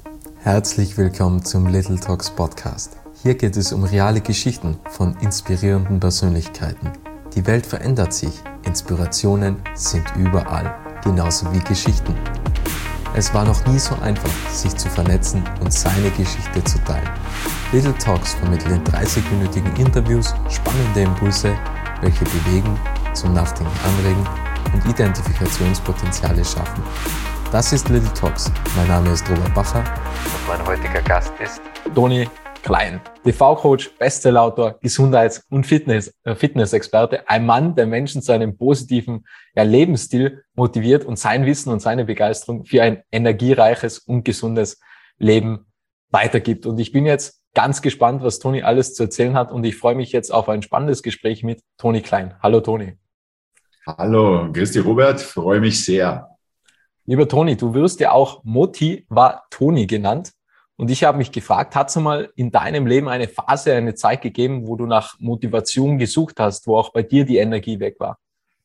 Herzlich willkommen zum Little Talks Podcast. Hier geht es um reale Geschichten von inspirierenden Persönlichkeiten. Die Welt verändert sich, Inspirationen sind überall, genauso wie Geschichten. Es war noch nie so einfach, sich zu vernetzen und seine Geschichte zu teilen. Little Talks vermittelt in 30-minütigen Interviews spannende Impulse, welche bewegen, zum Nachdenken anregen und Identifikationspotenziale schaffen. Das ist Little Talks. Mein Name ist Robert Bacher und mein heutiger Gast ist Toni Klein, TV-Coach, Bestsellerautor, Gesundheits- und Fitnessexperte, ein Mann, der Menschen zu einem positiven Lebensstil motiviert und sein Wissen und seine Begeisterung für ein energiereiches und gesundes Leben weitergibt. Und ich bin jetzt ganz gespannt, was Toni alles zu erzählen hat, und ich freue mich jetzt auf ein spannendes Gespräch mit Toni Klein. Hallo Toni. Hallo, grüß dich Robert, freue mich sehr. Lieber Toni, du wirst ja auch Motivatoni genannt. Und ich habe mich gefragt, hat es mal in deinem Leben eine Phase, eine Zeit gegeben, wo du nach Motivation gesucht hast, wo auch bei dir die Energie weg war?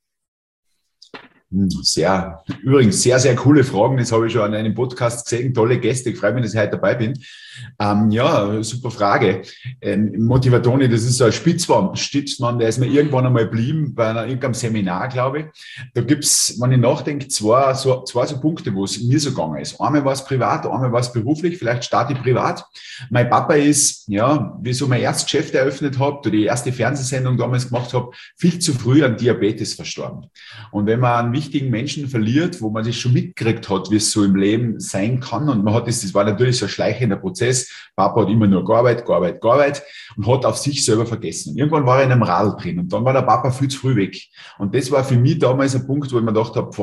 Übrigens sehr, sehr coole Fragen. Das habe ich schon an einem Podcast gesehen. Tolle Gäste. Ich freue mich, dass ich heute dabei bin. Super Frage. Motivatoni, das ist so ein Stützmann, der ist mir irgendwann einmal geblieben bei irgendeinem Seminar, glaube ich. Da gibt's, wenn ich nachdenke, zwei so Punkte, wo es mir so gegangen ist. Einmal war es privat, einmal war es beruflich. Vielleicht starte ich privat. Mein Papa ist, wie so mein erstes Geschäft eröffnet habe, oder die erste Fernsehsendung damals gemacht habe, viel zu früh an Diabetes verstorben. Und wenn man einen wichtigen Menschen verliert, wo man sich schon mitgekriegt hat, wie es so im Leben sein kann, und man hat das war natürlich so ein schleichender Prozess. Papa hat immer nur gearbeitet und hat auf sich selber vergessen. Und irgendwann war er in einem Radl drin und dann war der Papa viel zu früh weg. Und das war für mich damals ein Punkt, wo ich mir gedacht habe,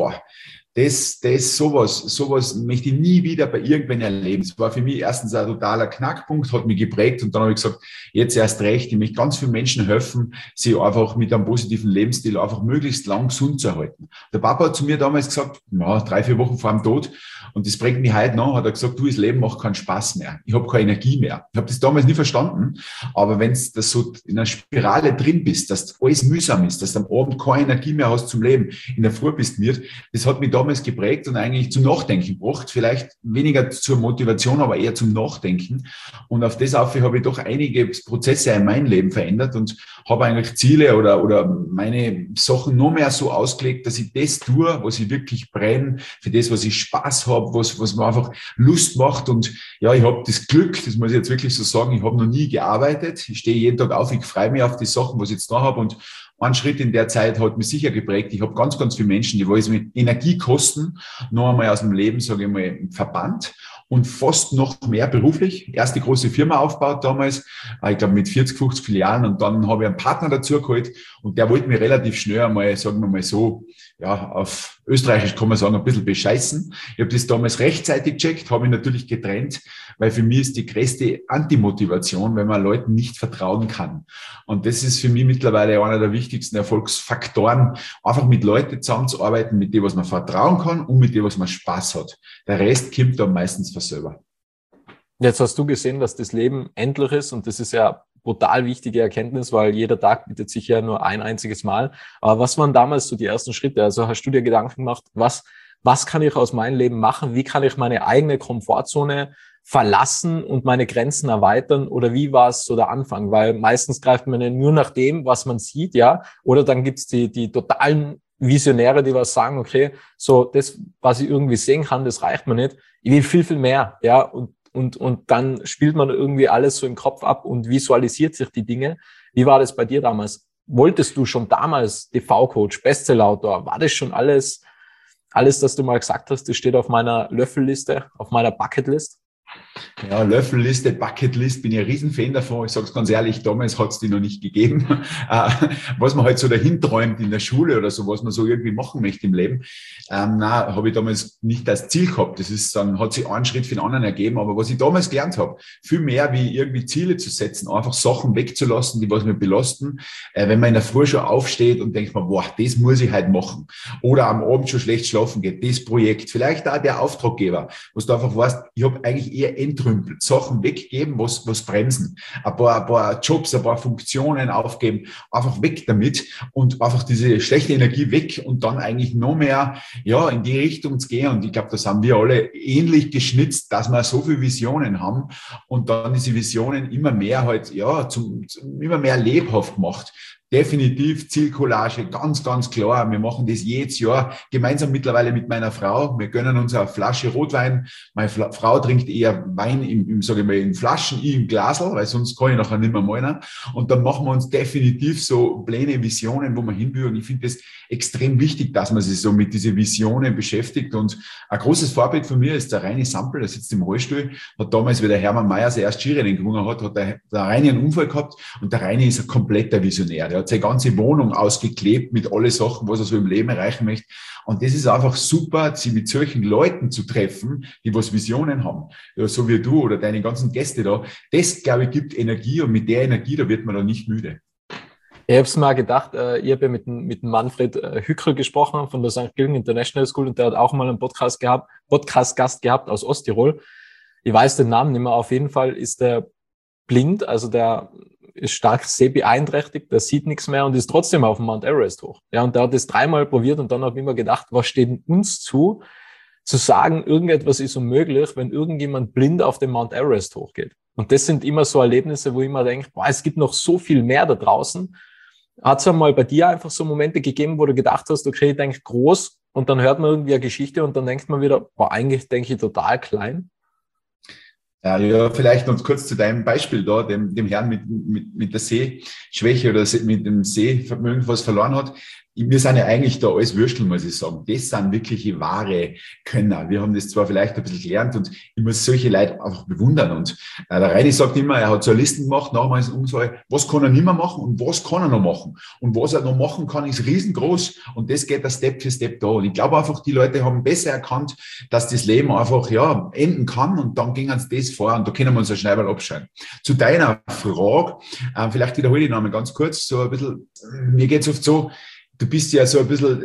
sowas möchte ich nie wieder bei irgendwen erleben. Es war für mich erstens ein totaler Knackpunkt, hat mich geprägt, und dann habe ich gesagt, jetzt erst recht, ich möchte ganz vielen Menschen helfen, sie einfach mit einem positiven Lebensstil einfach möglichst lang gesund zu erhalten. Der Papa hat zu mir damals gesagt, 3-4 Wochen vor dem Tod, und das prägt mich heute noch, hat er gesagt, das Leben macht keinen Spaß mehr. Ich habe keine Energie mehr. Ich habe das damals nie verstanden, aber wenn du das so in einer Spirale drin bist, dass alles mühsam ist, dass du am Abend keine Energie mehr hast zum Leben, in der Früh bist wird, das hat mich damals geprägt und eigentlich zum Nachdenken gebracht. Vielleicht weniger zur Motivation, aber eher zum Nachdenken. Und auf das habe ich doch einige Prozesse in meinem Leben verändert und habe eigentlich Ziele oder meine Sachen nur mehr so ausgelegt, dass ich das tue, was ich wirklich brenne, für das, was ich Spaß habe, was mir einfach Lust macht. Und ich habe das Glück, das muss ich jetzt wirklich so sagen, ich habe noch nie gearbeitet. Ich stehe jeden Tag auf, ich freue mich auf die Sachen, was ich jetzt da habe, und ein Schritt in der Zeit hat mich sicher geprägt. Ich habe ganz, ganz viele Menschen, die wollen mit Energie kosten, noch einmal aus dem Leben, sage ich mal, verbannt. Und fast noch mehr beruflich. Erste große Firma aufgebaut damals, ich glaube mit 40, 50 Filialen. Und dann habe ich einen Partner dazu geholt, und der wollte mir relativ schnell einmal, sagen wir mal so, auf Österreichisch kann man sagen, ein bisschen bescheißen. Ich habe das damals rechtzeitig gecheckt, habe mich natürlich getrennt, weil für mich ist die größte Antimotivation, wenn man Leuten nicht vertrauen kann. Und das ist für mich mittlerweile einer der wichtigsten Erfolgsfaktoren, einfach mit Leuten zusammenzuarbeiten, mit denen was man vertrauen kann und mit denen was man Spaß hat. Der Rest kommt dann meistens von selber. Jetzt hast du gesehen, dass das Leben endlich ist, und das ist ja brutal wichtige Erkenntnis, weil jeder Tag bietet sich ja nur ein einziges Mal. Aber was waren damals so die ersten Schritte? Also hast du dir Gedanken gemacht, was kann ich aus meinem Leben machen? Wie kann ich meine eigene Komfortzone verlassen und meine Grenzen erweitern? Oder wie war es so der Anfang? Weil meistens greift man ja nur nach dem, was man sieht, oder dann gibt's die totalen Visionäre, die was sagen, okay, so das, was ich irgendwie sehen kann, das reicht mir nicht. Ich will viel, viel mehr, und dann spielt man irgendwie alles so im Kopf ab und visualisiert sich die Dinge. Wie war das bei dir damals? Wolltest du schon damals TV-Coach, Bestsellerautor? War das schon alles, das du mal gesagt hast, das steht auf meiner Löffelliste, auf meiner Bucketlist? Ja, Löffelliste, Bucketlist, bin ich ein Riesenfan davon. Ich sage es ganz ehrlich, damals hat es die noch nicht gegeben. Was man halt so dahin träumt in der Schule oder so, was man so irgendwie machen möchte im Leben, habe ich damals nicht als Ziel gehabt. Das ist dann, hat sich einen Schritt für den anderen ergeben. Aber was ich damals gelernt habe, viel mehr wie irgendwie Ziele zu setzen, einfach Sachen wegzulassen, die was mir belasten. Wenn man in der Früh schon aufsteht und denkt man, das muss ich halt machen. Oder am Abend schon schlecht schlafen geht, das Projekt, vielleicht auch der Auftraggeber, was du einfach weißt, ich habe eigentlich eher entrümpelt, Sachen weggeben, was bremsen, ein paar Jobs, ein paar Funktionen aufgeben, einfach weg damit und einfach diese schlechte Energie weg und dann eigentlich noch mehr, ja, in die Richtung zu gehen. Und ich glaube, das haben wir alle ähnlich geschnitzt, dass wir so viele Visionen haben und dann diese Visionen immer mehr halt, ja, immer mehr lebhaft gemacht. Definitiv Zielcollage, ganz, ganz klar. Wir machen das jedes Jahr gemeinsam mittlerweile mit meiner Frau. Wir gönnen uns eine Flasche Rotwein. Meine Frau trinkt eher Wein sage ich mal, in Flaschen, ich im Glasl, weil sonst kann ich nachher nicht mehr malen. Und dann machen wir uns definitiv so Pläne, Visionen, wo wir hin will. Und ich finde das extrem wichtig, dass man sich so mit diesen Visionen beschäftigt. Und ein großes Vorbild von mir ist der Reini Sampel, der sitzt im Rollstuhl, hat damals, wie der Hermann Mayer sein erstes Skirennen gewonnen hat der Reini einen Unfall gehabt und der Reini ist ein kompletter Visionär. Der hat seine ganze Wohnung ausgeklebt mit alle Sachen, was er so im Leben erreichen möchte. Und das ist einfach super, sich mit solchen Leuten zu treffen, die was Visionen haben. Ja, so wie du oder deine ganzen Gäste da. Das, glaube ich, gibt Energie und mit der Energie, da wird man dann nicht müde. Ich habe es mal gedacht, ich habe ja mit dem Manfred Hückel gesprochen von der St. Gilgen International School und der hat auch mal einen Podcast-Gast gehabt aus Osttirol. Ich weiß den Namen nicht mehr. Auf jeden Fall ist der blind, also der ist stark sehbeeinträchtigt, der sieht nichts mehr und ist trotzdem auf dem Mount Everest hoch. Ja, und der hat das 3-mal probiert und dann habe ich immer gedacht, was steht denn uns zu sagen, irgendetwas ist unmöglich, wenn irgendjemand blind auf den Mount Everest hochgeht. Und das sind immer so Erlebnisse, wo ich immer denke, boah, es gibt noch so viel mehr da draußen. Hat es einmal bei dir einfach so Momente gegeben, wo du gedacht hast, okay, ich denke groß und dann hört man irgendwie eine Geschichte und dann denkt man wieder, boah, eigentlich denke ich total klein? Ja, vielleicht noch kurz zu deinem Beispiel da, dem Herrn mit der Sehschwäche oder mit dem Sehvermögen, was verloren hat. Wir sind ja eigentlich da alles Würstel, muss ich sagen. Das sind wirkliche wahre Könner. Wir haben das zwar vielleicht ein bisschen gelernt und ich muss solche Leute einfach bewundern. Und der Reini sagt immer, er hat so eine Liste gemacht, nachher Umfrage, was kann er nicht mehr machen und was kann er noch machen. Und was er noch machen kann, ist riesengroß. Und das geht da Step für Step da. Und ich glaube einfach, die Leute haben besser erkannt, dass das Leben einfach, ja, enden kann. Und dann gingen sie das vor und da können wir uns ein Schneiberl abschauen. Zu deiner Frage, vielleicht wiederhole ich noch einmal ganz kurz, so ein bisschen, mir geht's oft so, du bist ja so ein bisschen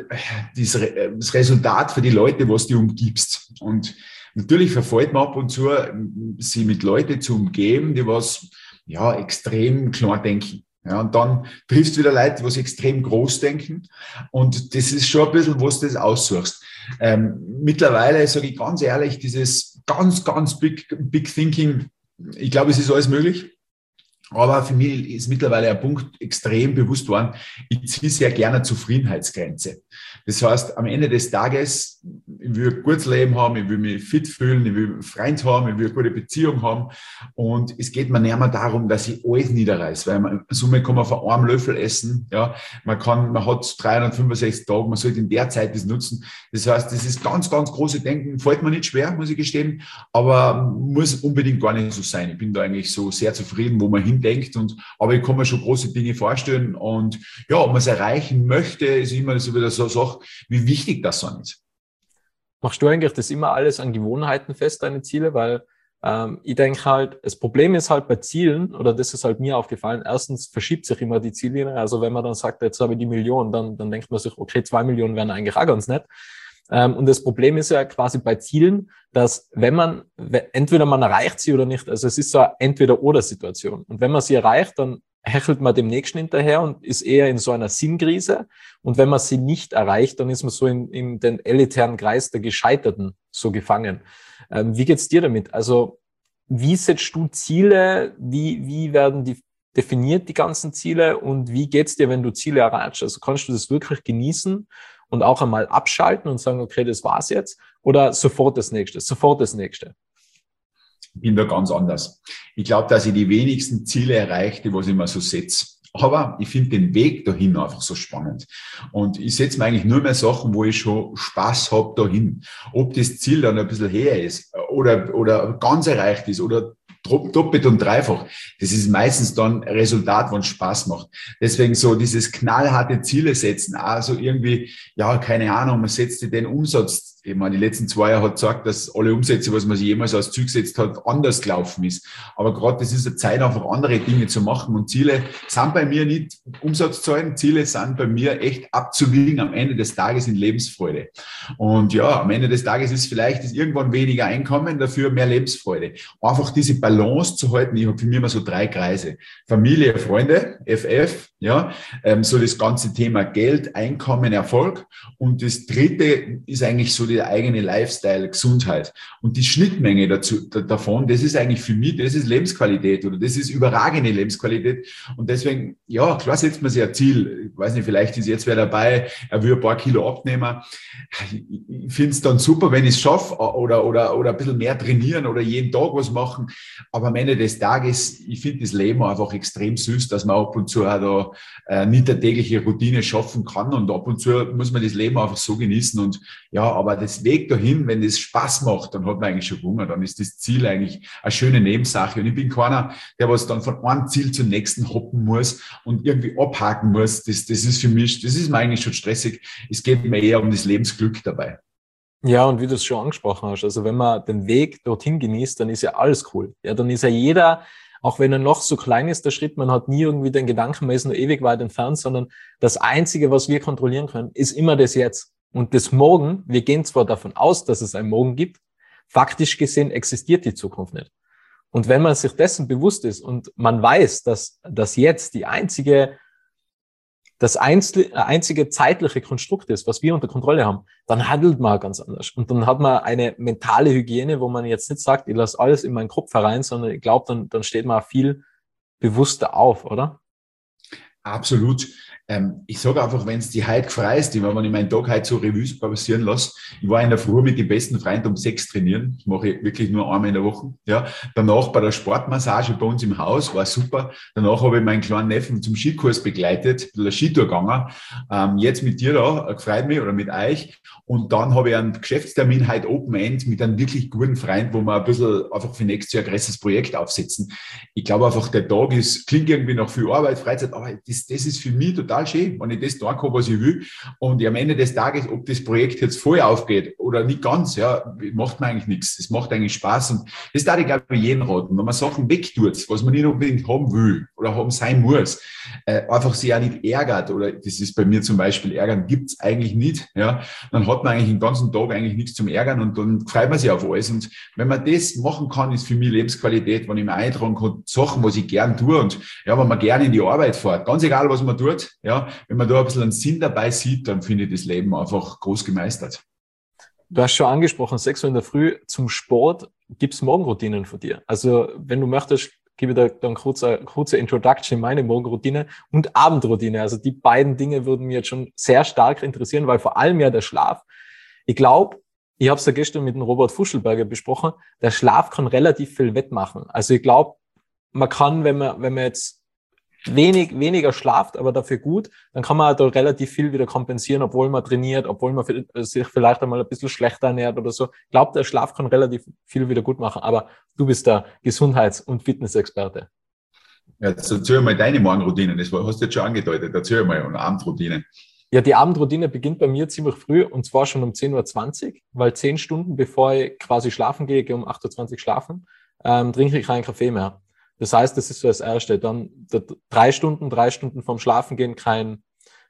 das Resultat für die Leute, was du umgibst. Und natürlich verfällt man ab und zu, sie mit Leuten zu umgeben, die was, ja, extrem klar denken. Ja, und dann triffst du wieder Leute, die extrem groß denken. Und das ist schon ein bisschen, was du das aussuchst. Mittlerweile sage ich ganz ehrlich, dieses ganz, ganz big Thinking, ich glaube, es ist alles möglich. Aber für mich ist mittlerweile ein Punkt extrem bewusst worden, ich ziehe sehr gerne eine Zufriedenheitsgrenze. Das heißt, am Ende des Tages, ich will ein gutes Leben haben, ich will mich fit fühlen, ich will einen Freund haben, ich will eine gute Beziehung haben. Und es geht mir nicht mehr darum, dass ich alles niederreiße, weil man, Summe kann man von einem Löffel essen. Ja, man hat 365 Tage, man sollte in der Zeit das nutzen. Das heißt, das ist ganz, ganz große Denken, fällt mir nicht schwer, muss ich gestehen, aber muss unbedingt gar nicht so sein. Ich bin da eigentlich so sehr zufrieden, wo man hindenkt. Aber ich kann mir schon große Dinge vorstellen. Und ja, ob man es erreichen möchte, ist immer so wieder so eine Sache, wie wichtig das dann ist. Machst du eigentlich das immer alles an Gewohnheiten fest, deine Ziele? Weil ich denke halt, das Problem ist halt bei Zielen, oder das ist halt mir aufgefallen, erstens verschiebt sich immer die Ziellinie. Also wenn man dann sagt, jetzt habe ich die Million, dann denkt man sich, okay, 2 Millionen wären eigentlich auch ganz nett. Und das Problem ist ja quasi bei Zielen, dass entweder man erreicht sie oder nicht, also es ist so eine Entweder-oder-Situation. Und wenn man sie erreicht, dann hechelt man dem Nächsten hinterher und ist eher in so einer Sinnkrise. Und wenn man sie nicht erreicht, dann ist man so in den elitären Kreis der Gescheiterten so gefangen. Wie geht's dir damit? Also wie setzt du Ziele? Wie werden die definiert, die ganzen Ziele? Und wie geht's dir, wenn du Ziele erreichst? Also kannst du das wirklich genießen und auch einmal abschalten und sagen, okay, das war's jetzt? Oder sofort das Nächste, sofort das Nächste? Ich bin da ganz anders. Ich glaube, dass ich die wenigsten Ziele erreiche, die was ich mir so setze. Aber ich finde den Weg dahin einfach so spannend. Und ich setze mir eigentlich nur mehr Sachen, wo ich schon Spaß habe dahin. Ob das Ziel dann ein bisschen her ist oder ganz erreicht ist oder doppelt und dreifach. Das ist meistens dann ein Resultat, was Spaß macht. Deswegen so dieses knallharte Ziele setzen, also irgendwie, ja, keine Ahnung, man setzt sich den Umsatz ich meine, die letzten 2 Jahre hat gesagt, dass alle Umsätze, was man sich jemals als Ziel gesetzt hat, anders gelaufen ist. Aber gerade das ist eine Zeit, einfach andere Dinge zu machen. Und Ziele sind bei mir nicht Umsatzzahlen, Ziele sind bei mir echt abzuwiegen am Ende des Tages in Lebensfreude. Und ja, am Ende des Tages ist vielleicht irgendwann weniger Einkommen, dafür mehr Lebensfreude. Einfach diese Balance zu halten. Ich habe für mich immer so 3 Kreise. Familie, Freunde, FF, ja, so das ganze Thema Geld, Einkommen, Erfolg. Und das dritte ist eigentlich so der eigene Lifestyle, Gesundheit. Und die Schnittmenge davon, das ist eigentlich für mich, das ist Lebensqualität oder das ist überragende Lebensqualität. Und deswegen, ja, klar setzt man sich ein Ziel. Ich weiß nicht, vielleicht ist jetzt wer dabei, er will ein paar Kilo abnehmen. Ich finde es dann super, wenn ich es schaffe oder ein bisschen mehr trainieren oder jeden Tag was machen. Aber am Ende des Tages, ich finde das Leben einfach extrem süß, dass man ab und zu auch da nicht eine tägliche Routine schaffen kann und ab und zu muss man das Leben einfach so genießen und ja, aber das Weg dahin, wenn das Spaß macht, dann hat man eigentlich schon Hunger, dann ist das Ziel eigentlich eine schöne Nebensache und ich bin keiner, der was dann von einem Ziel zum nächsten hoppen muss und irgendwie abhaken muss, das ist für mich, das ist mir eigentlich schon stressig, es geht mir eher um das Lebensglück dabei. Ja, und wie du es schon angesprochen hast, also wenn man den Weg dorthin genießt, dann ist ja alles cool. Ja, dann ist ja jeder, auch wenn er noch so klein ist, der Schritt, man hat nie irgendwie den Gedanken, man ist nur ewig weit entfernt, sondern das Einzige, was wir kontrollieren können, ist immer das Jetzt. Und das Morgen, wir gehen zwar davon aus, dass es ein Morgen gibt, faktisch gesehen existiert die Zukunft nicht. Und wenn man sich dessen bewusst ist und man weiß, dass das jetzt das einzige zeitliche Konstrukt ist, was wir unter Kontrolle haben, dann handelt man ganz anders. Und dann hat man eine mentale Hygiene, wo man jetzt nicht sagt, ich lasse alles in meinen Kopf herein, sondern ich glaube, dann steht man viel bewusster auf, oder? Absolut. Ich sage einfach, wenn es die heute gefreist, wenn ich meinen Tag heute so Revue passieren lasse, ich war in der Früh mit den besten Freunden um 6 trainieren, das mache ich wirklich nur einmal in der Woche, ja. Danach bei der Sportmassage bei uns im Haus, war super. Danach habe ich meinen kleinen Neffen zum Skikurs begleitet, der Skitour gegangen. Jetzt mit dir da, gefreut mich, oder mit euch. Und dann habe ich einen Geschäftstermin heute Open End mit einem wirklich guten Freund, wo wir ein bisschen einfach für nächstes Jahr ein größeres Projekt aufsetzen. Ich glaube einfach, der Tag klingt irgendwie nach viel Arbeit, Freizeit, aber das ist für mich total schön, wenn ich das tun kann, was ich will. Und am Ende des Tages, ob das Projekt jetzt voll aufgeht oder nicht ganz, ja, macht mir eigentlich nichts. Es macht eigentlich Spaß. Und das darf ich, glaube ich, jedem raten. Wenn man Sachen wegtut, was man nicht unbedingt haben will oder haben sein muss, einfach sich auch nicht ärgert, oder das ist bei mir zum Beispiel, Ärgern gibt's eigentlich nicht, ja, dann hat man eigentlich den ganzen Tag eigentlich nichts zum Ärgern und dann freut man sich auf alles. Und wenn man das machen kann, ist für mich Lebensqualität, wenn ich mir eintragen kann, Sachen, was ich gern tue und ja, wenn man gerne in die Arbeit fährt, ganz egal, was man tut, ja, wenn man da ein bisschen einen Sinn dabei sieht, dann finde ich das Leben einfach groß gemeistert. Du hast schon angesprochen, 6 Uhr in der Früh zum Sport. Gibt's Morgenroutinen von dir? Also, wenn du möchtest, gebe ich da dann kurze Introduction in meine Morgenroutine und Abendroutine. Also, die beiden Dinge würden mich jetzt schon sehr stark interessieren, weil vor allem ja der Schlaf. Ich glaube, ich habe es ja gestern mit dem Robert Fuschelberger besprochen, der Schlaf kann relativ viel wettmachen. Also, ich glaube, man kann, wenn man jetzt weniger schlaft, aber dafür gut, dann kann man da relativ viel wieder kompensieren, obwohl man trainiert, obwohl man sich vielleicht einmal ein bisschen schlechter ernährt oder so. Ich glaube, der Schlaf kann relativ viel wieder gut machen, aber du bist der Gesundheits- und Fitnessexperte. Ja, jetzt erzähl mal deine Morgenroutine, das hast du jetzt schon angedeutet, erzähl mal, eine Abendroutine. Ja, die Abendroutine beginnt bei mir ziemlich früh und zwar schon um 10.20 Uhr, weil 10 Stunden bevor ich quasi schlafen gehe, gehe um 8.20 Uhr schlafen, trinke ich keinen Kaffee mehr. Das heißt, das ist so das Erste. Dann 3 Stunden vorm Schlafengehen keine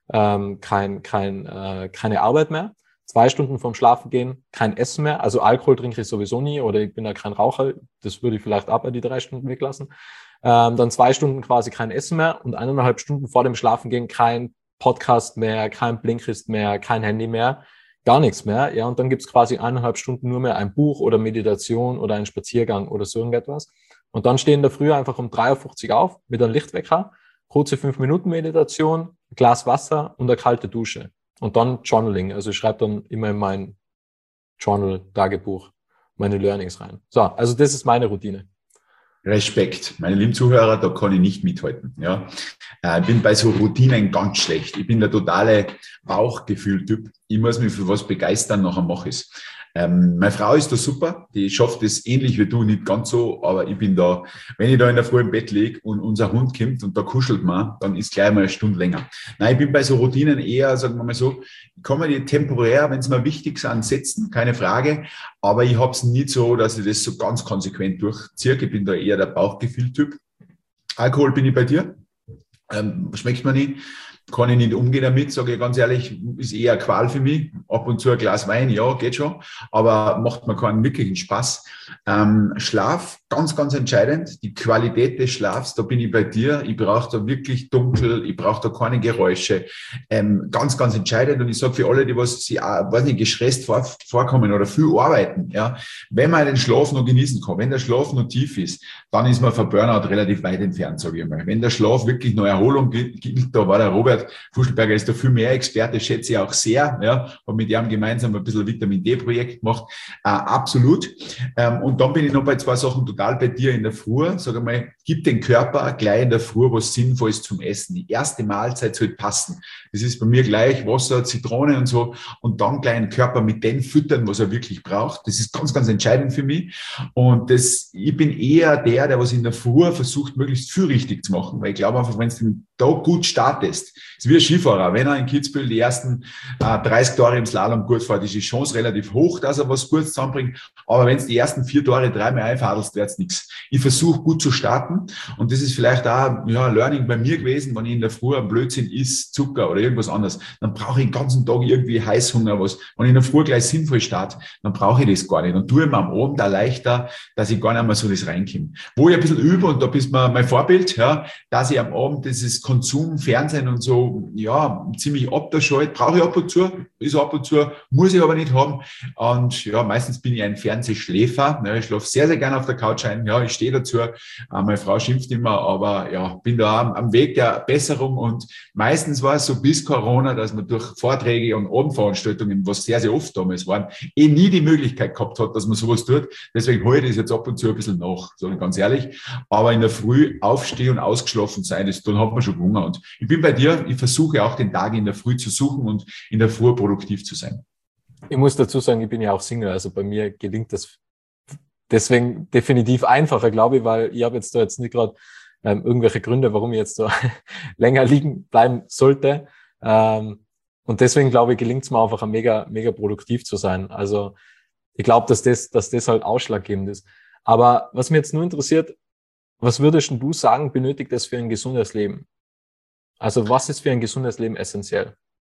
Arbeit mehr. 2 Stunden vorm Schlafengehen kein Essen mehr. Also Alkohol trinke ich sowieso nie oder ich bin ja kein Raucher. Das würde ich vielleicht auch bei die 3 Stunden weglassen. Dann 2 Stunden quasi kein Essen mehr und 1,5 Stunden vor dem Schlafengehen kein Podcast mehr, kein Blinkist mehr, kein Handy mehr. Gar nichts mehr. Ja, und dann gibt's quasi 1,5 Stunden nur mehr ein Buch oder Meditation oder einen Spaziergang oder so irgendetwas. Und dann stehen da früher einfach um 3.50 Uhr auf mit einem Lichtwecker, kurze 5-Minuten-Meditation, ein Glas Wasser und eine kalte Dusche. Und dann Journaling. Also ich schreibe dann immer in mein Journal-Tagebuch meine Learnings rein. So, also das ist meine Routine. Respekt. Meine lieben Zuhörer, da kann ich nicht mithalten. Ja. Ich bin bei so Routinen ganz schlecht. Ich bin der totale Bauchgefühl-Typ. Ich muss mich für was begeistern, nachher mache ich es. Meine Frau ist da super, die schafft es ähnlich wie du, nicht ganz so, aber ich bin da, wenn ich da in der Früh im Bett liege und unser Hund kommt und da kuschelt man, dann ist gleich mal eine Stunde länger. Nein, ich bin bei so Routinen eher, sagen wir mal so, ich kann mir die temporär, wenn es mir wichtig sind, setzen, keine Frage, aber ich habe es nicht so, dass ich das so ganz konsequent durchziehe. Ich bin da eher der Bauchgefühl-Typ. Alkohol bin ich bei dir. Schmeckt mir nicht. Kann ich nicht umgehen damit, sage ich ganz ehrlich, ist eher eine Qual für mich. Ab und zu ein Glas Wein, ja, geht schon, aber macht mir keinen wirklichen Spaß. Schlaf, ganz, ganz entscheidend. Die Qualität des Schlafs, da bin ich bei dir. Ich brauche da wirklich dunkel, ich brauche da keine Geräusche. Ganz, ganz entscheidend. Und ich sage für alle, die was sie, weiß nicht, gestresst vorkommen oder viel arbeiten, ja, wenn man den Schlaf noch genießen kann, wenn der Schlaf noch tief ist, dann ist man von Burnout relativ weit entfernt, sage ich mal. Wenn der Schlaf wirklich noch Erholung gilt, da war der Robert Fuschelberger ist da viel mehr Experte, schätze ich auch sehr, ja, habe mit ihm gemeinsam ein bisschen ein Vitamin-D-Projekt gemacht, absolut. Und dann bin ich noch bei zwei Sachen total bei dir in der Früh, sage mal, gib den Körper gleich in der Früh was Sinnvolles zum Essen. Die erste Mahlzeit sollte passen. Das ist bei mir gleich Wasser, Zitrone und so und dann gleich den Körper mit dem füttern, was er wirklich braucht. Das ist ganz, ganz entscheidend für mich und ich bin eher der was in der Früh versucht, möglichst viel richtig zu machen, weil ich glaube einfach, wenn du den Tag gut startest, ist wie ein Skifahrer. Wenn er in Kitzbühel die ersten 30 Tore im Slalom gut fährt, ist die Chance relativ hoch, dass er was Gutes zusammenbringt. Aber wenn es die ersten 4 Tore dreimal einfadelst, wird es nichts. Ich versuche gut zu starten und das ist vielleicht auch ein Learning bei mir gewesen, wenn ich in der Früh ein Blödsinn isst, Zucker oder irgendwas anderes, dann brauche ich den ganzen Tag irgendwie Heißhunger, was. Wenn ich in der Früh gleich sinnvoll starte, dann brauche ich das gar nicht. Dann tue ich mir am Abend auch leichter, dass ich gar nicht mehr so das reinkomme. Wo ich ein bisschen übe, und da bist du mein Vorbild, ja, dass ich am Abend dieses Konsum, Fernsehen und so, ja, ziemlich abschalte, brauche ich ab und zu, ist ab und zu, muss ich aber nicht haben. Und ja, meistens bin ich ein Fernsehschläfer. Ja, ich schlafe sehr, sehr gerne auf der Couch ein. Ja, ich stehe dazu. Meine Frau schimpft immer, aber ja, bin da am Weg der Besserung. Und meistens war es so bis Corona, dass man durch Vorträge und Abendveranstaltungen, was sehr, sehr oft damals waren, nie die Möglichkeit gehabt hat, dass man sowas tut. Deswegen hole ich das jetzt ab und zu ein bisschen nach, sage ich ganz ehrlich. Aber in der Früh aufstehen und ausgeschlafen sein, dann hat man schon Hunger. Und ich bin bei dir, ich versuche auch den Tag in der Früh zu suchen und in der Früh produktiv zu sein. Ich muss dazu sagen, ich bin ja auch Single, also bei mir gelingt das deswegen definitiv einfacher, glaube ich, weil ich habe jetzt da nicht gerade irgendwelche Gründe, warum ich jetzt da länger liegen bleiben sollte. Und deswegen, glaube ich, gelingt es mir einfach mega, mega produktiv zu sein. Also ich glaube, dass das halt ausschlaggebend ist. Aber was mich jetzt nur interessiert, was würdest du sagen, benötigt es für ein gesundes Leben? Also was ist für ein gesundes Leben essentiell?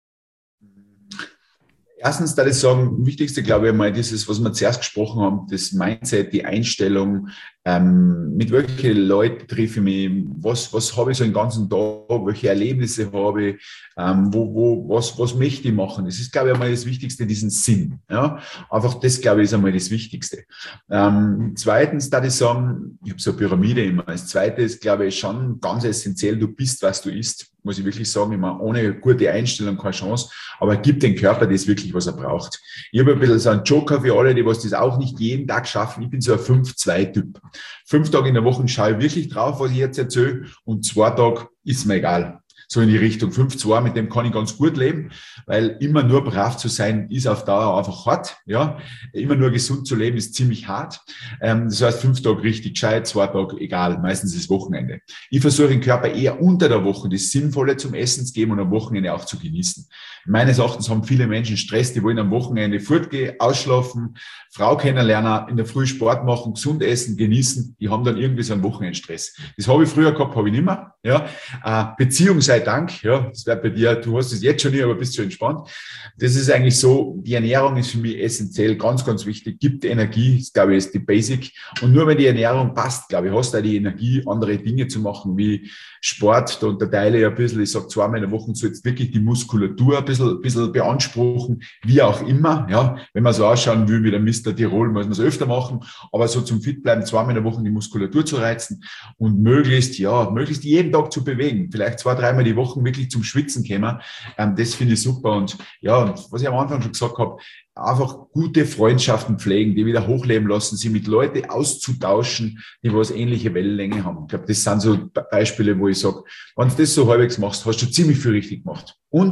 Erstens, da ich sagen, wichtigste, glaube ich, mal dieses, was wir zuerst gesprochen haben, das Mindset, die Einstellung, mit welchen Leuten treffe ich mich, was habe ich so den ganzen Tag, welche Erlebnisse habe ich, was möchte ich machen. Das ist, glaube ich, einmal das Wichtigste, diesen Sinn. Ja? Einfach das, glaube ich, ist einmal das Wichtigste. Zweitens, da ich sagen, ich habe so eine Pyramide immer. Das Zweite ist, glaube ich, schon ganz essentiell, du bist, was du isst. Muss ich wirklich sagen, ich meine, ohne gute Einstellung keine Chance, aber gib dem Körper das wirklich, was er braucht. Ich habe ein bisschen so einen Joker für alle, die was das auch nicht jeden Tag schaffen. Ich bin so ein 5-2-Typ. 5 Tage in der Woche schaue ich wirklich drauf, was ich jetzt erzähle, und 2 Tage ist mir egal. So in die Richtung 5-2, mit dem kann ich ganz gut leben, weil immer nur brav zu sein, ist auf Dauer einfach hart. Ja, immer nur gesund zu leben, ist ziemlich hart. Das heißt, 5 Tage richtig gescheit, 2 Tage egal, meistens ist Wochenende. Ich versuche den Körper eher unter der Woche das Sinnvolle zum Essen zu geben und am Wochenende auch zu genießen. Meines Erachtens haben viele Menschen Stress, die wollen am Wochenende fortgehen, ausschlafen, Frau kennenlernen, in der Früh Sport machen, gesund essen, genießen. Die haben dann irgendwie so einen Wochenendstress. Das habe ich früher gehabt, habe ich nicht mehr. Ja, Beziehung sei Dank. Ja, das wäre bei dir, du hast es jetzt schon nicht, aber bist schon entspannt. Das ist eigentlich so, die Ernährung ist für mich essentiell, ganz, ganz wichtig, gibt Energie, das glaube ich ist die Basic. Und nur wenn die Ernährung passt, glaube ich, hast du auch die Energie, andere Dinge zu machen, wie Sport. Da unterteile ich ein bisschen, ich sage 2-mal in der Woche, so jetzt wirklich die Muskulatur ein bisschen beanspruchen, wie auch immer. Ja, wenn man so ausschauen will wie der Mr. Tirol, muss man es öfter machen, aber so zum Fitbleiben 2-mal in der Woche die Muskulatur zu reizen und möglichst jeden Tag zu bewegen. Vielleicht 2-3-mal die Woche wirklich zum Schwitzen kommen. Das finde ich super. Und ja, und was ich am Anfang schon gesagt habe, einfach gute Freundschaften pflegen, die wieder hochleben lassen, sie mit Leuten auszutauschen, die was ähnliche Wellenlänge haben. Ich glaube, das sind so Beispiele, wo ich sage, wenn du das so halbwegs machst, hast du ziemlich viel richtig gemacht. Und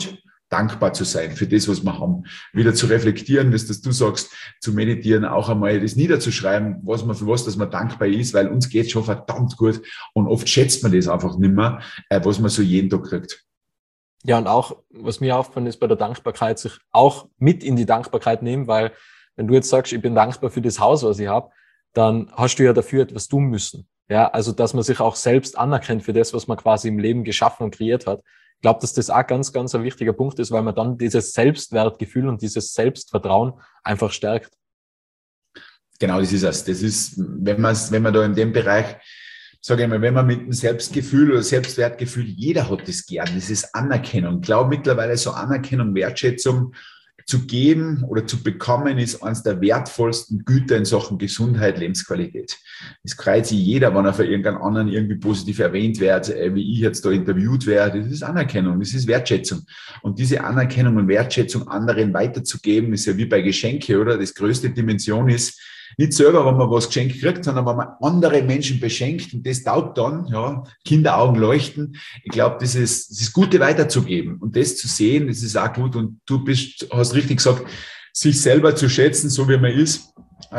dankbar zu sein für das, was wir haben. Wieder zu reflektieren, das du sagst, zu meditieren, auch einmal das niederzuschreiben, für was dass man dankbar ist, weil uns geht schon verdammt gut und oft schätzt man das einfach nicht mehr, was man so jeden Tag kriegt. Ja, und auch, was mir aufgefallen ist bei der Dankbarkeit, sich auch mit in die Dankbarkeit nehmen, weil wenn du jetzt sagst, ich bin dankbar für das Haus, was ich habe, dann hast du ja dafür etwas tun müssen. Ja, also dass man sich auch selbst anerkennt für das, was man quasi im Leben geschaffen und kreiert hat. Ich glaube, dass das auch ganz, ganz ein wichtiger Punkt ist, weil man dann dieses Selbstwertgefühl und dieses Selbstvertrauen einfach stärkt. Genau, das ist es. Das ist, wenn man da in dem Bereich, sage ich mal, wenn man mit dem Selbstgefühl oder Selbstwertgefühl, jeder hat das gern, das ist Anerkennung. Ich glaube mittlerweile so Anerkennung, Wertschätzung zu geben oder zu bekommen, ist eines der wertvollsten Güter in Sachen Gesundheit, Lebensqualität. Es freut sich jeder, wenn er für irgendeinen anderen irgendwie positiv erwähnt wird, wie ich jetzt da interviewt werde. Das ist Anerkennung, das ist Wertschätzung. Und diese Anerkennung und Wertschätzung anderen weiterzugeben, ist ja wie bei Geschenke, oder? Das größte Dimension ist, nicht selber, wenn man was geschenkt kriegt, sondern wenn man andere Menschen beschenkt und das taugt dann, ja, Kinderaugen leuchten. Ich glaube, das ist Gute weiterzugeben und das zu sehen, das ist auch gut und du hast richtig gesagt, sich selber zu schätzen, so wie man ist.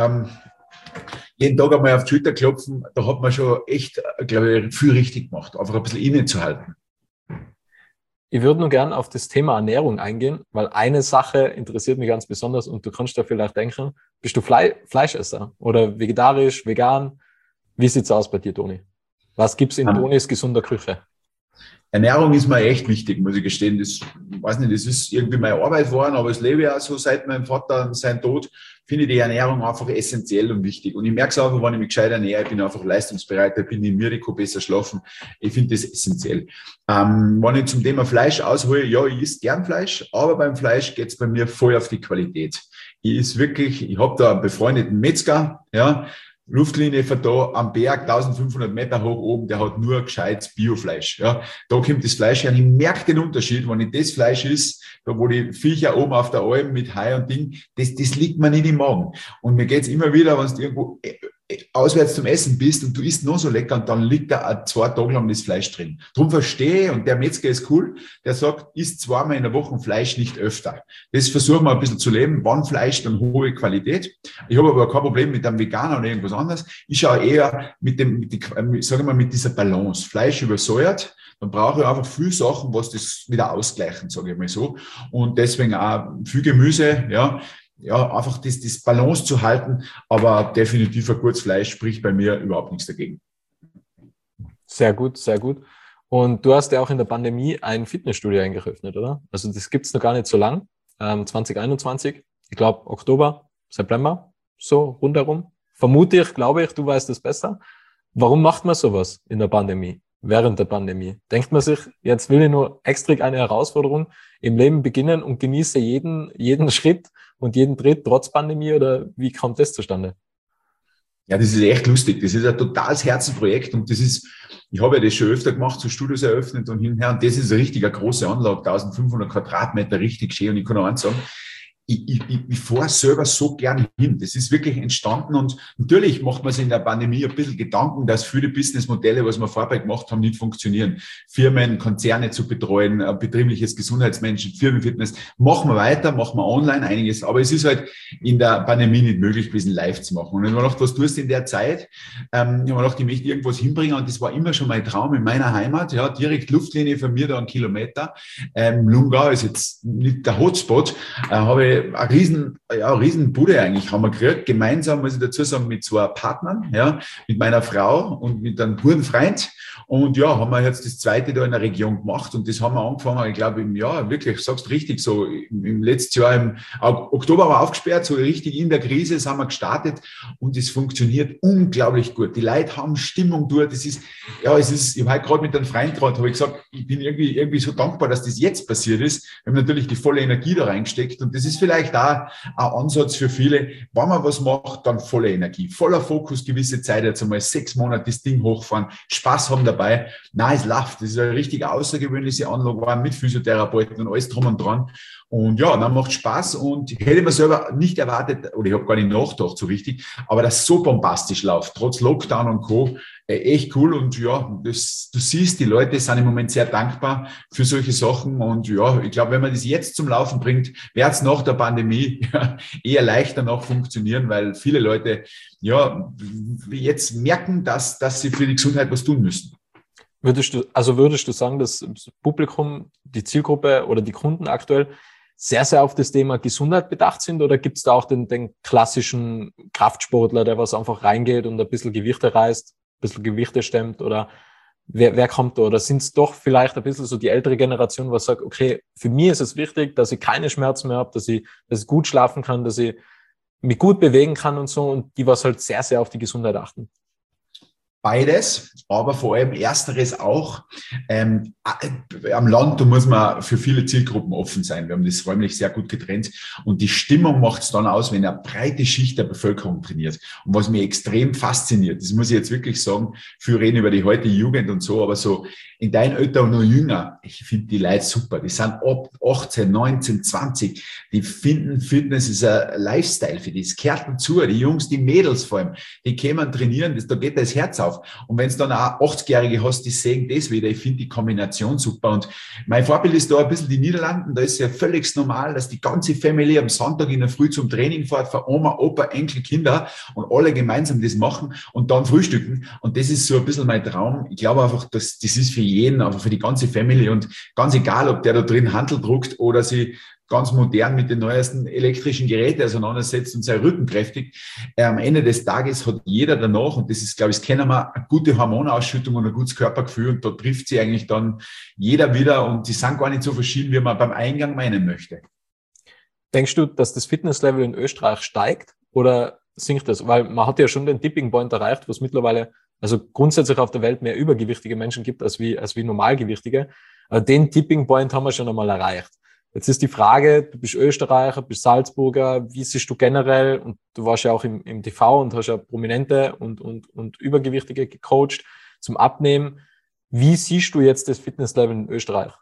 Jeden Tag einmal auf die Schulter klopfen, da hat man schon echt, glaube ich, viel richtig gemacht, einfach ein bisschen innezuhalten. Ich würde nur gern auf das Thema Ernährung eingehen, weil eine Sache interessiert mich ganz besonders und du kannst da vielleicht denken, bist du Fleischesser oder vegetarisch, vegan? Wie sieht's aus bei dir, Toni? Was gibt's in Tonis gesunder Küche? Ernährung ist mir echt wichtig, muss ich gestehen. Das, weiß nicht, das ist irgendwie meine Arbeit geworden, aber es lebe ja so seit meinem Vater sein Tod, finde ich die Ernährung einfach essentiell und wichtig. Und ich merke es einfach, wenn ich mich gescheit ernähre, ich bin einfach leistungsbereiter, bin ich müde, kann besser schlafen. Ich finde das essentiell. Wenn ich zum Thema Fleisch aushole, ja, ich esse gern Fleisch, aber beim Fleisch geht es bei mir voll auf die Qualität. Ich habe da einen befreundeten Metzger, ja, Luftlinie von da am Berg, 1500 Meter hoch oben, der hat nur gescheites Biofleisch. Ja. Da kommt das Fleisch her und ich merke den Unterschied, wenn ich das Fleisch isst, da wo die Viecher oben auf der Alm mit Hai und Ding, das liegt mir nicht im Magen. Und mir geht's immer wieder, wenn du irgendwo auswärts zum Essen bist und du isst noch so lecker und dann liegt da 2 Tage lang das Fleisch drin. Drum verstehe ich, und der Metzger ist cool, der sagt, isst 2-mal in der Woche Fleisch, nicht öfter. Das versuchen wir ein bisschen zu leben. Wann Fleisch, dann hohe Qualität. Ich habe aber kein Problem mit einem Veganer oder irgendwas anderes. Ich schaue eher mit dieser Balance. Fleisch übersäuert, dann brauche ich einfach viel Sachen, was das wieder ausgleichen, sage ich mal so. Und deswegen auch viel Gemüse, ja, einfach das Balance zu halten, aber definitiv ein gutes Fleisch spricht bei mir überhaupt nichts dagegen. Sehr gut, sehr gut. Und du hast ja auch in der Pandemie ein Fitnessstudio eingeöffnet, oder? Also das gibt's noch gar nicht so lang, 2021, ich glaube Oktober, September, so rundherum. Vermute ich, glaube ich, du weißt es besser. Warum macht man sowas in der Pandemie, während der Pandemie? Denkt man sich, jetzt will ich nur extra eine Herausforderung im Leben beginnen und genieße jeden Schritt und jeden Tritt trotz Pandemie, oder wie kommt das zustande? Ja, das ist echt lustig. Das ist ein totales Herzenprojekt und ich habe ja das schon öfter gemacht, so Studios eröffnet und hin und her, und das ist eine richtig eine große Anlage, 1500 Quadratmeter, richtig schön, und ich kann auch eins sagen, ich fahre selber so gern hin. Das ist wirklich entstanden und natürlich macht man sich in der Pandemie ein bisschen Gedanken, dass viele Businessmodelle, was wir vorher gemacht haben, nicht funktionieren. Firmen, Konzerne zu betreuen, betriebliches Gesundheitsmanagement, Firmenfitness. Machen wir weiter, machen wir online einiges, aber es ist halt in der Pandemie nicht möglich gewesen, live zu machen. Und ich habe mir gedacht, was tust du in der Zeit? Ich habe mir gedacht, ich möchte irgendwas hinbringen und das war immer schon mein Traum in meiner Heimat, ja, direkt Luftlinie von mir da 1 Kilometer. Lungau ist jetzt nicht der Hotspot, habe ich eine riesen Bude eigentlich haben wir gekriegt, gemeinsam, muss ich dazu sagen, mit 2 Partnern, ja, mit meiner Frau und mit einem guten Freund. Und ja, haben wir jetzt das 2. da in der Region gemacht und das haben wir angefangen, ich glaube im Jahr, wirklich, sagst richtig, so im letzten Jahr, im Oktober war aufgesperrt, so richtig in der Krise sind wir gestartet und es funktioniert unglaublich gut. Die Leute haben Stimmung dort, ich habe heute gerade mit einem Freund habe ich gesagt, ich bin irgendwie so dankbar, dass das jetzt passiert ist. Wir haben natürlich die volle Energie da reingesteckt und das ist vielleicht da ein Ansatz für viele, wenn man was macht, dann volle Energie, voller Fokus, gewisse Zeit, jetzt einmal 6 Monate das Ding hochfahren, Spaß haben dabei. Nein, es läuft. Das ist eine richtig außergewöhnliche Anlage, mit Physiotherapeuten und alles drum und dran. Und ja, dann macht Spaß und ich hätte mir selber nicht erwartet, oder ich habe gar nicht nachgedacht so richtig, aber das so bombastisch läuft, trotz Lockdown und Co., echt cool. Und ja, du siehst, die Leute sind im Moment sehr dankbar für solche Sachen. Und ja, ich glaube, wenn man das jetzt zum Laufen bringt, wird es nach der Pandemie eher leichter noch funktionieren, weil viele Leute ja jetzt merken, dass sie für die Gesundheit was tun müssen. Würdest du sagen, dass das Publikum, die Zielgruppe oder die Kunden aktuell sehr, sehr auf das Thema Gesundheit bedacht sind? Oder gibt es da auch den klassischen Kraftsportler, der was einfach reingeht und ein bisschen Gewichte reißt, ein bisschen Gewichte stemmt? Oder wer kommt da? Oder sind es doch vielleicht ein bisschen so die ältere Generation, was sagt, okay, für mich ist es wichtig, dass ich keine Schmerzen mehr habe, dass ich gut schlafen kann, dass ich mich gut bewegen kann und so, und die was halt sehr, sehr auf die Gesundheit achten? Beides, aber vor allem ersteres auch. Am Land, da muss man für viele Zielgruppen offen sein. Wir haben das räumlich sehr gut getrennt und die Stimmung macht es dann aus, wenn eine breite Schicht der Bevölkerung trainiert. Und was mich extrem fasziniert, das muss ich jetzt wirklich sagen, für reden über die heutige Jugend und so, aber so in deinem Alter und noch jünger, ich finde die Leute super. Die sind ab 18, 19, 20. Die finden, Fitness ist ein Lifestyle für die. Es gehört dazu. Die Jungs, die Mädels vor allem, die kämen trainieren, da geht das Herz auf. Und wenn es dann auch 80-Jährige hast, die sehen das wieder. Ich finde die Kombination super. Und mein Vorbild ist da ein bisschen die Niederlanden. Da ist ja völlig normal, dass die ganze Family am Sonntag in der Früh zum Training fährt, für Oma, Opa, Enkel, Kinder und alle gemeinsam das machen und dann frühstücken. Und das ist so ein bisschen mein Traum. Ich glaube einfach, dass das ist für jeden, aber für die ganze Family und ganz egal, ob der da drin Handel druckt oder sie ganz modern mit den neuesten elektrischen Geräten auseinandersetzt und sein Rücken kräftigt. Am Ende des Tages hat jeder danach, und das ist, glaube ich, das kennen wir, eine gute Hormonausschüttung und ein gutes Körpergefühl, und da trifft sie eigentlich dann jeder wieder, und die sind gar nicht so verschieden, wie man beim Eingang meinen möchte. Denkst du, dass das Fitnesslevel in Österreich steigt oder sinkt das? Weil man hat ja schon den Tipping Point erreicht, wo es mittlerweile also grundsätzlich auf der Welt mehr übergewichtige Menschen gibt als wie Normalgewichtige. Aber den Tipping Point haben wir schon einmal erreicht. Jetzt ist die Frage, du bist Österreicher, bist Salzburger, wie siehst du generell, und du warst ja auch im TV und hast ja Prominente und Übergewichtige gecoacht zum Abnehmen. Wie siehst du jetzt das Fitnesslevel in Österreich?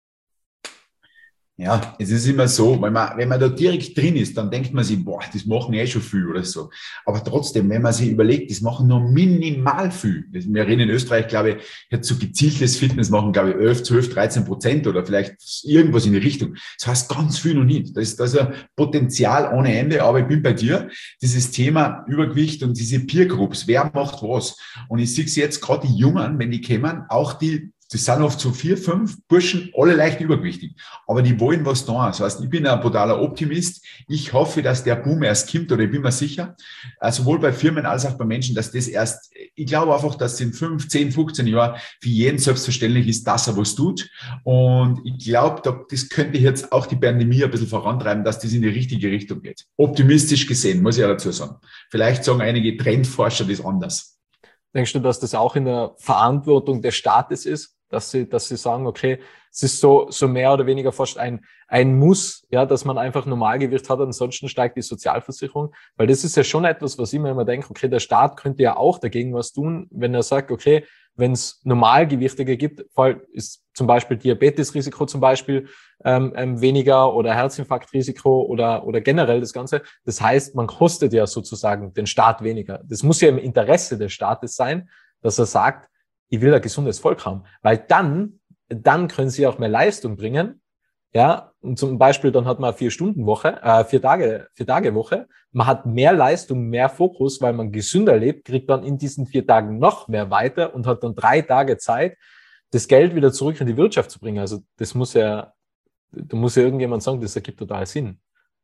Ja, es ist immer so, wenn man da direkt drin ist, dann denkt man sich, boah, das machen eh schon viel oder so. Aber trotzdem, wenn man sich überlegt, das machen nur minimal viel. Wir reden in Österreich, glaube ich, jetzt so gezieltes Fitness machen, glaube ich, 11, 12, 13% oder vielleicht irgendwas in die Richtung. Das heißt ganz viel noch nicht. Das ist ein Potenzial ohne Ende, aber ich bin bei dir. Dieses Thema Übergewicht und diese Peer Groups, wer macht was? Und ich sehe es jetzt gerade die Jungen, wenn die kommen, auch das sind oft so 4, 5 Burschen, alle leicht übergewichtig. Aber die wollen was da. Das heißt, ich bin ein brutaler Optimist. Ich hoffe, dass der Boom erst kommt, oder ich bin mir sicher, sowohl bei Firmen als auch bei Menschen, dass das erst, ich glaube einfach, dass in 5, 10, 15 Jahren für jeden selbstverständlich ist, dass er was tut. Und ich glaube, das könnte jetzt auch die Pandemie ein bisschen vorantreiben, dass das in die richtige Richtung geht. Optimistisch gesehen, muss ich ja dazu sagen. Vielleicht sagen einige Trendforscher das anders. Denkst du, dass das auch in der Verantwortung des Staates ist? Dass sie sagen, okay, es ist so mehr oder weniger fast ein Muss, ja, dass man einfach Normalgewicht hat, ansonsten steigt die Sozialversicherung. Weil das ist ja schon etwas, was ich mir immer denke, okay, der Staat könnte ja auch dagegen was tun, wenn er sagt, okay, wenn es Normalgewichtige gibt, ist zum Beispiel Diabetesrisiko zum Beispiel weniger oder Herzinfarktrisiko oder generell das Ganze. Das heißt, man kostet ja sozusagen den Staat weniger. Das muss ja im Interesse des Staates sein, dass er sagt, ich will ein gesundes Volk haben, weil dann können sie auch mehr Leistung bringen, ja, und zum Beispiel dann hat man 4-Stunden-Woche, 4-Tage-Woche, man hat mehr Leistung, mehr Fokus, weil man gesünder lebt, kriegt dann in diesen 4 Tagen noch mehr weiter und hat dann 3 Tage Zeit, das Geld wieder zurück in die Wirtschaft zu bringen. Also da muss ja irgendjemand sagen, das ergibt total Sinn.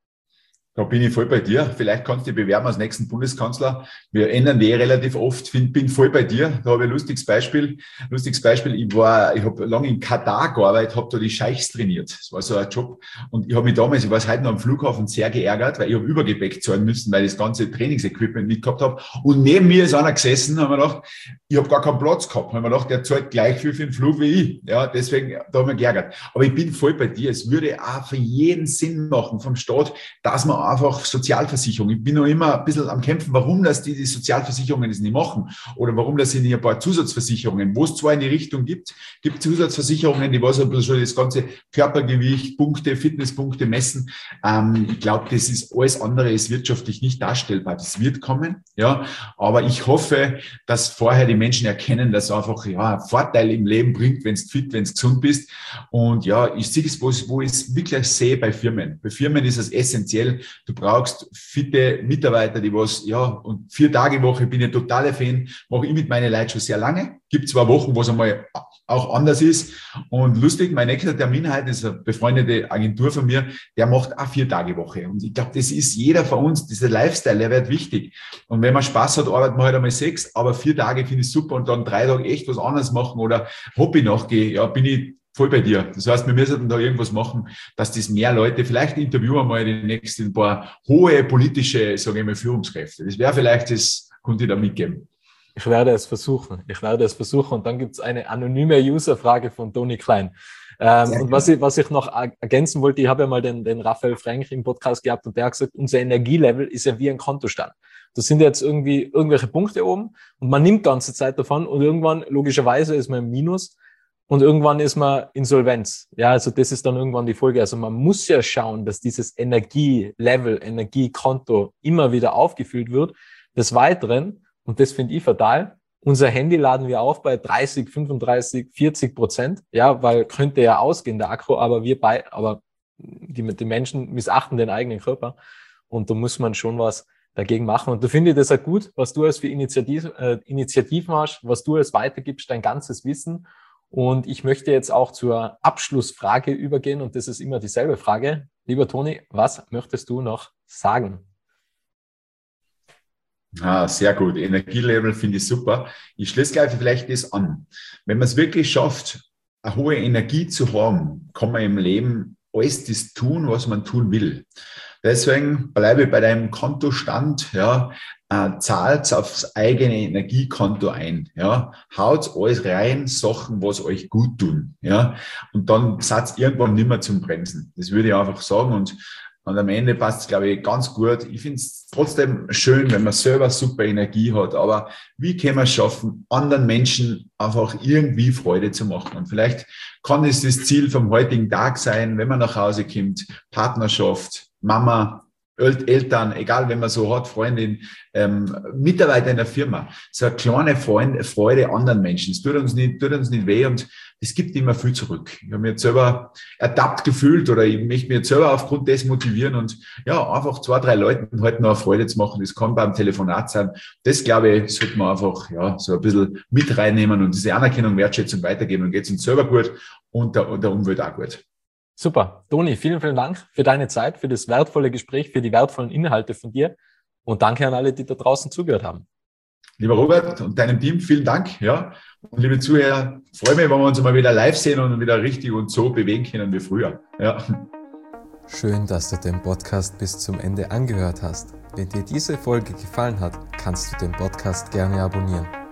Da bin ich voll bei dir. Vielleicht kannst du dich bewerben als nächsten Bundeskanzler. Wir ändern die relativ oft. Bin voll bei dir. Da habe ich ein lustiges Beispiel. Ich habe lange in Katar gearbeitet, habe da die Scheichs trainiert. Das war so ein Job. Und ich habe mich damals, ich war heute noch am Flughafen, sehr geärgert, weil ich habe Übergepäck zahlen müssen, weil ich das ganze Trainingsequipment nicht gehabt habe. Und neben mir ist einer gesessen, haben wir gedacht, ich habe gar keinen Platz gehabt. Haben wir gedacht, der zahlt gleich viel für den Flug wie ich. Ja, deswegen, da haben wir geärgert. Aber ich bin voll bei dir. Es würde auch für jeden Sinn machen vom Staat, dass man einfach Sozialversicherung. Ich bin noch immer ein bisschen am Kämpfen, warum das die Sozialversicherungen das nicht machen oder warum das nicht ein paar Zusatzversicherungen, wo es zwar in die Richtung gibt Zusatzversicherungen, die was ein bisschen schon das ganze Körpergewicht, Punkte, Fitnesspunkte messen. Ich glaube, das ist alles andere ist wirtschaftlich nicht darstellbar. Das wird kommen, ja. Aber ich hoffe, dass vorher die Menschen erkennen, dass einfach, ja, Vorteil im Leben bringt, wenn du fit, wenn du gesund bist. Und ja, ich sehe es, wo ich es wirklich sehe bei Firmen. Bei Firmen ist es essentiell. Du brauchst fitte Mitarbeiter, die was, ja, und 4-Tage-Woche bin ich totaler Fan, mache ich mit meinen Leuten schon sehr lange. Gibt 2 Wochen, wo es einmal auch anders ist. Und lustig, mein nächster Termin heute ist eine befreundete Agentur von mir, der macht auch 4-Tage-Woche. Und ich glaube, das ist jeder von uns, dieser Lifestyle, der wird wichtig. Und wenn man Spaß hat, arbeitet man halt einmal 6, aber 4 Tage finde ich super und dann 3 Tage echt was anderes machen oder Hobby nachgehen, ja, bin ich voll bei dir. Das heißt, wir müssen da irgendwas machen, dass das mehr Leute, vielleicht interviewen wir mal die nächsten paar hohe politische, sage ich mal, Führungskräfte. Das wäre vielleicht, das könnte ich da mitgeben. Ich werde es versuchen. Und dann gibt es eine anonyme Userfrage von Toni Klein. Und was ich noch ergänzen wollte, ich habe ja mal den Raphael Frank im Podcast gehabt und der hat gesagt, unser Energielevel ist ja wie ein Kontostand. Das sind jetzt irgendwie irgendwelche Punkte oben und man nimmt ganze Zeit davon und irgendwann, logischerweise, ist man im Minus und irgendwann ist man Insolvenz. Ja, also das ist dann irgendwann die Folge. Also man muss ja schauen, dass dieses Energielevel, Energiekonto immer wieder aufgefüllt wird. Des Weiteren, und das finde ich fatal, unser Handy laden wir auf bei 30, 35, 40%, ja, weil könnte ja ausgehen, der Akku, aber die Menschen missachten den eigenen Körper und da muss man schon was dagegen machen. Und da finde ich das auch gut, was du als für Initiativen hast, was du als weitergibst, dein ganzes Wissen. Und ich möchte jetzt auch zur Abschlussfrage übergehen und das ist immer dieselbe Frage. Lieber Toni, was möchtest du noch sagen? Sehr gut. Energielevel finde ich super. Ich schließe gleich vielleicht das an. Wenn man es wirklich schafft, eine hohe Energie zu haben, kann man im Leben alles das tun, was man tun will. Deswegen bleibe ich bei deinem Kontostand, ja, zahlt aufs eigene Energiekonto ein, ja, haut alles rein, Sachen, was euch gut tun, ja, und dann seid ihr irgendwann nicht mehr zum Bremsen. Das würde ich einfach sagen und am Ende passt es, glaube ich, ganz gut. Ich finde es trotzdem schön, wenn man selber super Energie hat. Aber wie kann man es schaffen, anderen Menschen einfach irgendwie Freude zu machen? Und vielleicht kann es das Ziel vom heutigen Tag sein, wenn man nach Hause kommt, Partnerschaft, Mama, Eltern, egal, wenn man so hat, Freundin, Mitarbeiter in der Firma, so eine kleine Freude anderen Menschen. Es tut uns nicht weh und es gibt immer viel zurück. Ich habe mich jetzt selber ertappt gefühlt oder ich möchte mich jetzt selber aufgrund des motivieren und ja, einfach 2, 3 Leuten halt noch eine Freude zu machen. Das kann beim Telefonat sein. Das, glaube ich, sollte man einfach, ja, so ein bisschen mit reinnehmen und diese Anerkennung, Wertschätzung weitergeben. Dann geht es uns selber gut und der Umwelt auch gut. Super. Toni, vielen, vielen Dank für deine Zeit, für das wertvolle Gespräch, für die wertvollen Inhalte von dir und danke an alle, die da draußen zugehört haben. Lieber Robert und deinem Team, vielen Dank. Ja. Und liebe Zuhörer, freue mich, wenn wir uns mal wieder live sehen und wieder richtig und so bewegen können wie früher. Ja. Schön, dass du den Podcast bis zum Ende angehört hast. Wenn dir diese Folge gefallen hat, kannst du den Podcast gerne abonnieren.